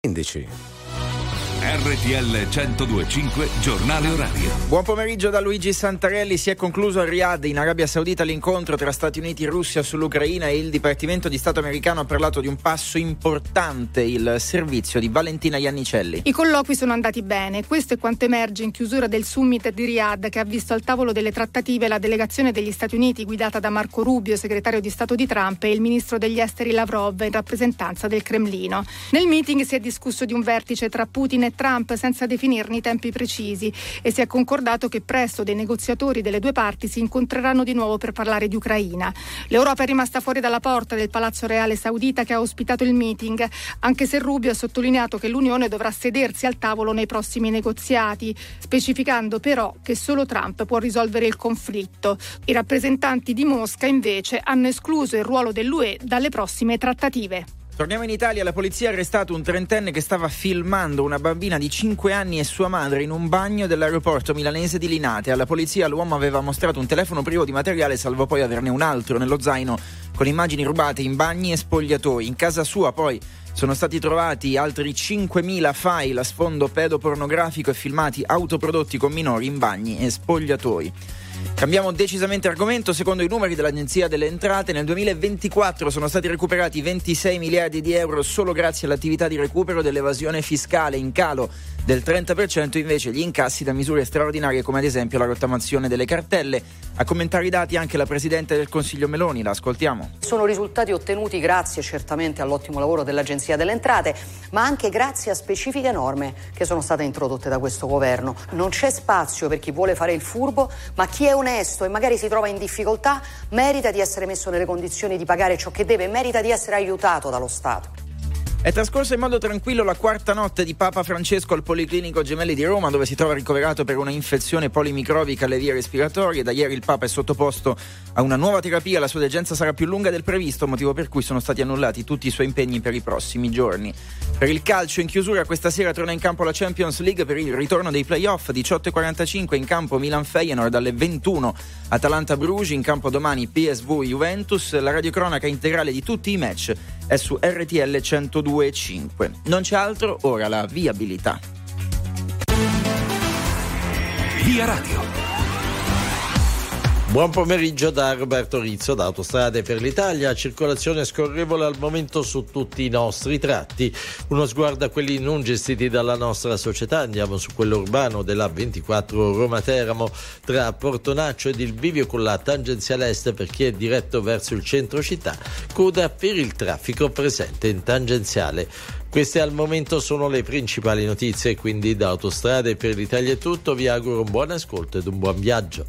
15. RTL 102.5 Giornale Orario. Buon pomeriggio da Luigi Santarelli. Si è concluso a Riyadh, in Arabia Saudita, l'incontro tra Stati Uniti e Russia sull'Ucraina e il Dipartimento di Stato americano ha parlato di un passo importante, il servizio di Valentina Iannicelli. I colloqui sono andati bene. Questo è quanto emerge in chiusura del summit di Riyadh, che ha visto al tavolo delle trattative la delegazione degli Stati Uniti guidata da Marco Rubio, segretario di Stato di Trump, e il ministro degli esteri Lavrov in rappresentanza del Cremlino. Nel meeting si è discusso di un vertice tra Putin e Trump senza definirne i tempi precisi e si è concordato che presto dei negoziatori delle due parti si incontreranno di nuovo per parlare di Ucraina. L'Europa è rimasta fuori dalla porta del Palazzo Reale Saudita che ha ospitato il meeting, anche se Rubio ha sottolineato che l'Unione dovrà sedersi al tavolo nei prossimi negoziati, specificando però che solo Trump può risolvere il conflitto. I rappresentanti di Mosca invece hanno escluso il ruolo dell'UE dalle prossime trattative. Torniamo in Italia. La polizia ha arrestato un trentenne che stava filmando una bambina di 5 anni e sua madre in un bagno dell'aeroporto milanese di Linate. Alla polizia l'uomo aveva mostrato un telefono privo di materiale, salvo poi averne un altro nello zaino con immagini rubate in bagni e spogliatoi. In casa sua poi sono stati trovati altri 5.000 file a sfondo pedopornografico e filmati autoprodotti con minori in bagni e spogliatoi. Cambiamo decisamente argomento. Secondo i numeri dell'Agenzia delle Entrate, nel 2024 sono stati recuperati 26 miliardi di euro solo grazie all'attività di recupero dell'evasione fiscale, in calo del 30% invece gli incassi da misure straordinarie come ad esempio la rottamazione delle cartelle. A commentare i dati anche la Presidente del Consiglio Meloni, la ascoltiamo. Sono risultati ottenuti grazie certamente all'ottimo lavoro dell'Agenzia delle Entrate, ma anche grazie a specifiche norme che sono state introdotte da questo governo. Non c'è spazio per chi vuole fare il furbo, ma chi è onesto e magari si trova in difficoltà merita di essere messo nelle condizioni di pagare ciò che deve, merita di essere aiutato dallo Stato. È trascorsa in modo tranquillo la quarta notte di Papa Francesco al Policlinico Gemelli di Roma, dove si trova ricoverato per una infezione polimicrobica alle vie respiratorie. Da ieri il Papa è sottoposto a una nuova terapia, la sua degenza sarà più lunga del previsto, motivo per cui sono stati annullati tutti i suoi impegni per i prossimi giorni. Per il calcio in chiusura, questa sera torna in campo la Champions League per il ritorno dei playoff. 18:45 in campo Milan-Feyenoord, alle 21 Atalanta-Bruges, in campo domani PSV-Juventus. La radiocronaca integrale di tutti i match è su RTL 102.5. Non c'è altro, ora la viabilità. Via Radio. Buon pomeriggio da Roberto Rizzo, da Autostrade per l'Italia. Circolazione scorrevole al momento su tutti i nostri tratti. Uno sguardo a quelli non gestiti dalla nostra società. Andiamo su quello urbano della 24 Roma-Teramo, tra Portonaccio ed il bivio con la tangenziale est per chi è diretto verso il centro città. Coda per il traffico presente in tangenziale. Queste al momento sono le principali notizie, quindi da Autostrade per l'Italia è tutto. Vi auguro un buon ascolto ed un buon viaggio.